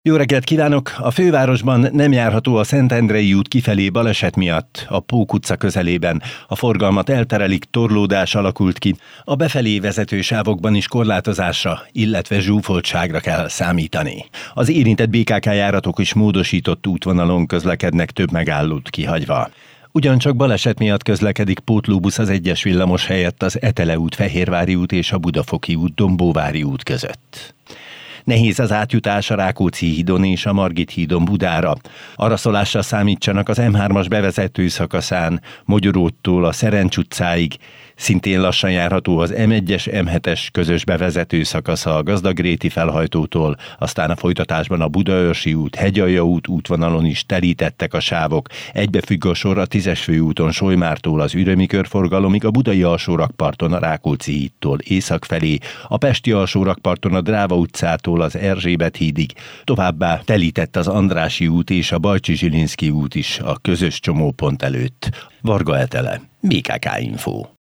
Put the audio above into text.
Jó reggelt kívánok! A fővárosban nem járható a Szentendrei út kifelé baleset miatt. A Pók utca közelében a forgalmat elterelik, torlódás alakult ki. A befelé vezető sávokban is korlátozásra, illetve zsúfoltságra kell számítani. Az érintett BKK járatok is módosított útvonalon közlekednek, több megállót kihagyva. Ugyancsak baleset miatt közlekedik pótlóbusz az 1-es villamos helyett az Etele út, Fehérvári út és a Budafoki út, Dombóvári út között. Nehéz az átjutás a Rákóczi hídon és a Margit hídon Budára. Araszolásra számítsanak az M3-as bevezető szakaszán, Mogyoróttól a Szerencs utcáig. Szintén lassan járható az M1-es, M7-es közös bevezető szakasza a Gazdagréti felhajtótól, aztán a folytatásban a Budaörsi út, Hegyalja út útvonalon is telítettek a sávok. Egybefügg a sor a 10-es főúton Solymártól az Ürömi körforgalomig, a Budai alsórakparton a Rákóczi hídtól észak felé, a Pesti alsórakparton a Dráva utcától az Erzsébet hídig, továbbá telített az Andrássy út és a Bajcsy-Zsilinszky út is a közös csomópont előtt. Varga Etele, BKK Info.